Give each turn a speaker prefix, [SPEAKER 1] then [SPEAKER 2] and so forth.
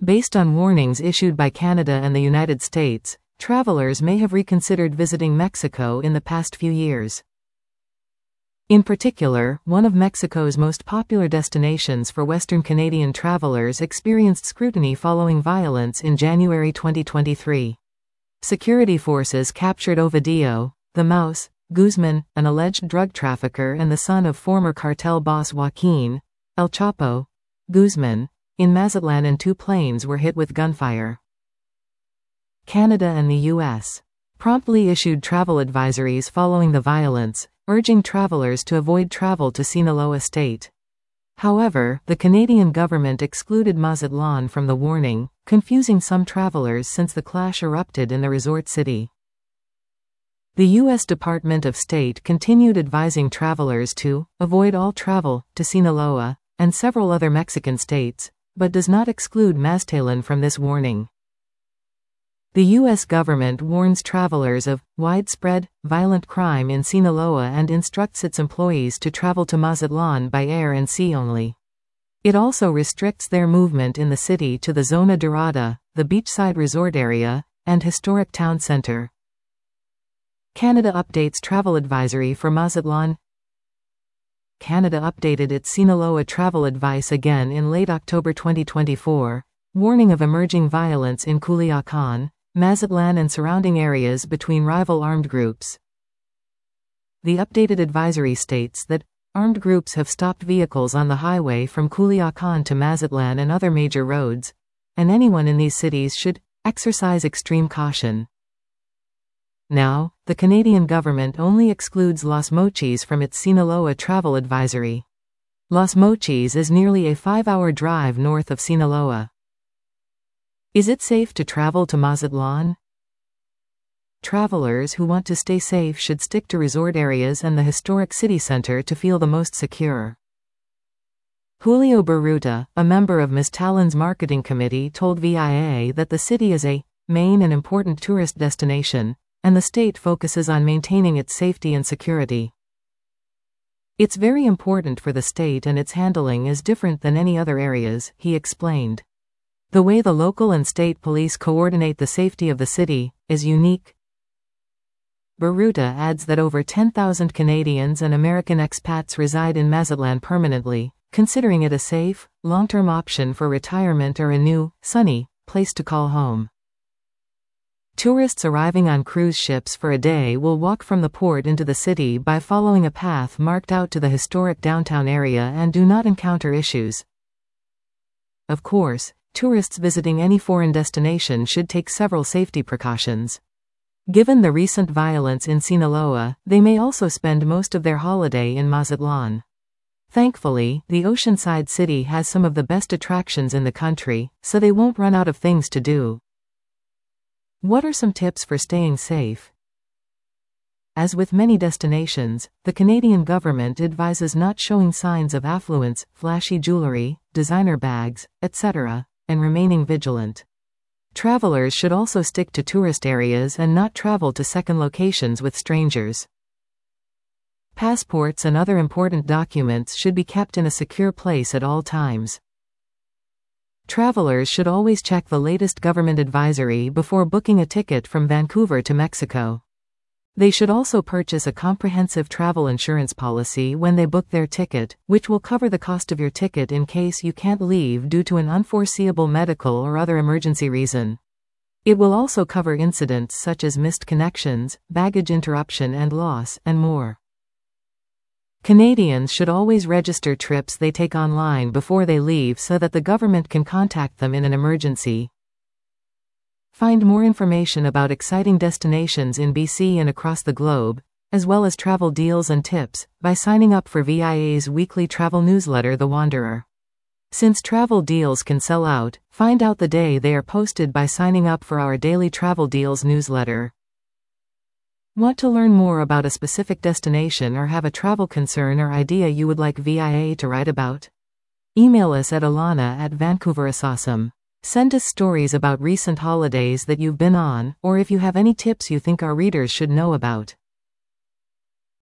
[SPEAKER 1] Based on warnings issued by Canada and the United States, travelers may have reconsidered visiting Mexico in the past few years. In particular, one of Mexico's most popular destinations for Western Canadian travelers experienced scrutiny following violence in January 2023. Security forces captured Ovidio, the Mouse, Guzman, an alleged drug trafficker and the son of former cartel boss Joaquin El Chapo Guzman, in Mazatlan, and 2 planes were hit with gunfire. Canada and the U.S. promptly issued travel advisories following the violence, urging travelers to avoid travel to Sinaloa State. However, the Canadian government excluded Mazatlan from the warning, confusing some travelers since the clash erupted in the resort city. The U.S. Department of State continued advising travelers to avoid all travel to Sinaloa and several other Mexican states, but does not exclude Mazatlan from this warning. The U.S. government warns travelers of widespread, violent crime in Sinaloa and instructs its employees to travel to Mazatlan by air and sea only. It also restricts their movement in the city to the Zona Dorada, the beachside resort area, and historic town center. Canada updates travel advisory for Mazatlan. Canada updated its Sinaloa travel advice again in late October 2024, warning of emerging violence in Culiacan, Mazatlan and surrounding areas between rival armed groups. The updated advisory states that armed groups have stopped vehicles on the highway from Culiacan to Mazatlan and other major roads, and anyone in these cities should exercise extreme caution. Now, the Canadian government only excludes Los Mochis from its Sinaloa travel advisory. Los Mochis is nearly a 5-hour drive north of Sinaloa. Is it safe to travel to Mazatlan? Travelers who want to stay safe should stick to resort areas and the historic city center to feel the most secure. Julio Baruta, a member of Mazatlan's marketing committee, told VIA that the city is a main and important tourist destination, and the state focuses on maintaining its safety and security. It's very important for the state, and its handling is different than any other areas, he explained. The way the local and state police coordinate the safety of the city is unique. Baruta adds that over 10,000 Canadians and American expats reside in Mazatlan permanently, considering it a safe, long-term option for retirement or a new, sunny place to call home. Tourists arriving on cruise ships for a day will walk from the port into the city by following a path marked out to the historic downtown area and do not encounter issues. Of course, tourists visiting any foreign destination should take several safety precautions. Given the recent violence in Sinaloa, they may also spend most of their holiday in Mazatlan. Thankfully, the oceanside city has some of the best attractions in the country, so they won't run out of things to do. What are some tips for staying safe? As with many destinations, the Canadian government advises not showing signs of affluence, flashy jewelry, designer bags, etc., and remaining vigilant. Travelers should also stick to tourist areas and not travel to second locations with strangers. Passports and other important documents should be kept in a secure place at all times. Travelers should always check the latest government advisory before booking a ticket from Vancouver to Mexico. They should also purchase a comprehensive travel insurance policy when they book their ticket, which will cover the cost of your ticket in case you can't leave due to an unforeseeable medical or other emergency reason. It will also cover incidents such as missed connections, baggage interruption and loss, and more. Canadians should always register trips they take online before they leave so that the government can contact them in an emergency. Find more information about exciting destinations in BC and across the globe, as well as travel deals and tips, by signing up for VIA's weekly travel newsletter The Wanderer. Since travel deals can sell out, find out the day they are posted by signing up for our daily travel deals newsletter. Want to learn more about a specific destination or have a travel concern or idea you would like VIA to write about? Email us at alana@vancouverasawesome. Send us stories about recent holidays that you've been on, or if you have any tips you think our readers should know about.